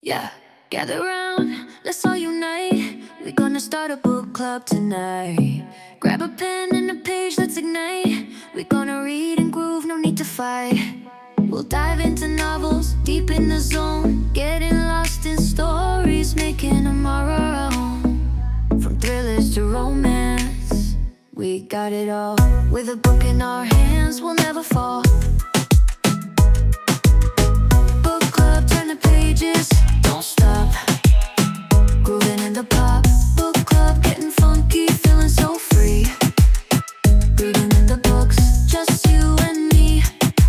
Yeah, gather round, let's all unite. We're gonna start a book club tonight. Grab a pen and a page, let's ignite. We're gonna read and groove, no need to fight. We'll dive into novels, deep in the zone, getting lost in stories, making them our own. From thrillers to romance, we got it all. With a book in our hands, we'll never fall. Book club, turn the pages, don't stop. Grooving in the pop. Book club, getting funky, feeling so free. Reading in the books, just you and me.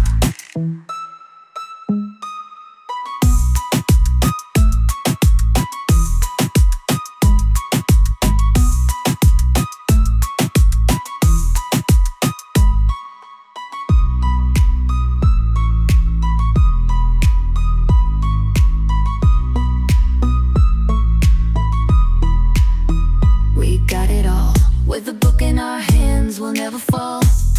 With a book in our hands, we'll never fall.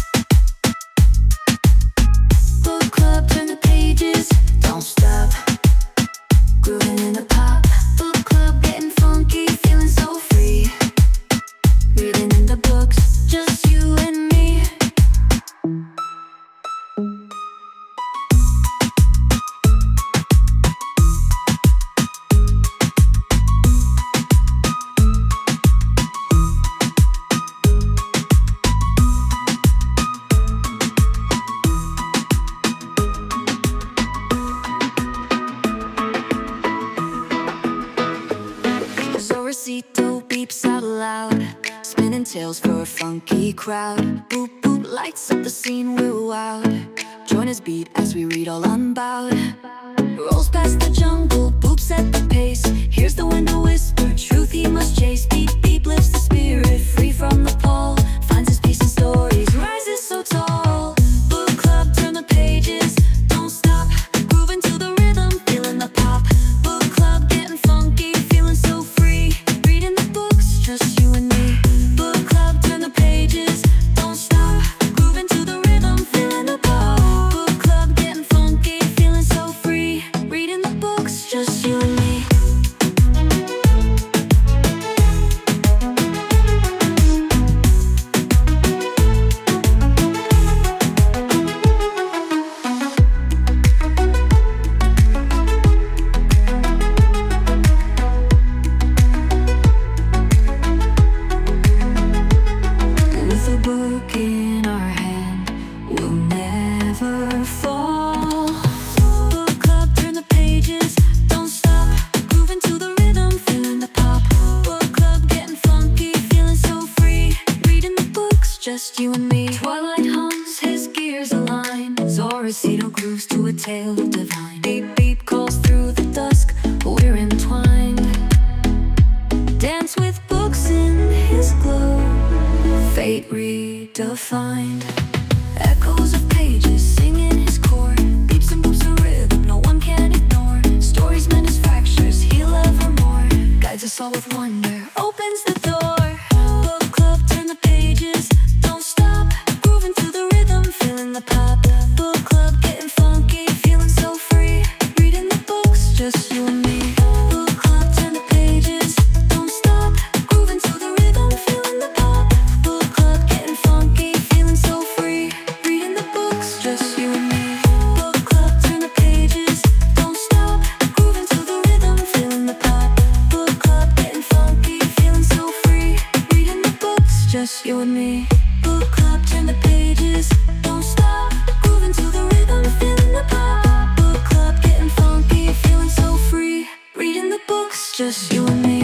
Book club, turn the pages, don't stop. Grooving in the pop. Book club, getting funky, feeling so free. Reading in the books, just you and me. Zorricito beeps out loud, spinning tales for a funky crowd. Boop boop, lights up the scene, we're wowed. Join us beat as we read all unbowed. Rolls past the jungle, boops at the pace. Here's the wind to whisper, truth he must chase. Beep beep lifts the spirit, free from the pole. Finds his peace in stories, rises so tall. Book club, turn the pages, don't stop. Grooving to the rhythm, feeling the pop. Book club, getting funky, feeling so free. Reading the books, just you and me. Book club, turn the pages, don't stop. Grooving to the rhythm, feeling the pop. Book club, getting funky, feeling so free. Reading the books, just you and me. With a book in our hand, we'll never fall. Book club, turn the pages, don't stop. Grooving to the rhythm, feeling the pop. Book club, getting funky, feeling so free. Reading the books, just you and me. Twilight hums, his gears align. Zorricito grooves to a tale divine. Beep beep calls through the dusk, we're entwined. Dance with books in his glow, fate redefined. Echoes of pages singing his chord. Beeps and boops a rhythm no one can ignore. Stories mend his fractures, heal evermore. Guides us all with wonder, opens the door. Book club, turn the pages, don't stop. Grooving to the rhythm, feeling the pop. Book club, getting funky, feeling so free. Reading the books, just you and me. Book club, turn the pages, don't stop. Grooving to the rhythm, feeling the pop. Book club, getting funky, feeling so free. Reading the books, just you and me. Book club, turn the pages, don't stop. Grooving to the rhythm, feeling the pop. Book club, getting funky, feeling so free. Reading the books, just you and me. Book club, turn the pages, don't stop. Grooving to the rhythm, feeling the pop. Book club, getting funky, feeling so free. Reading the books, just you and me.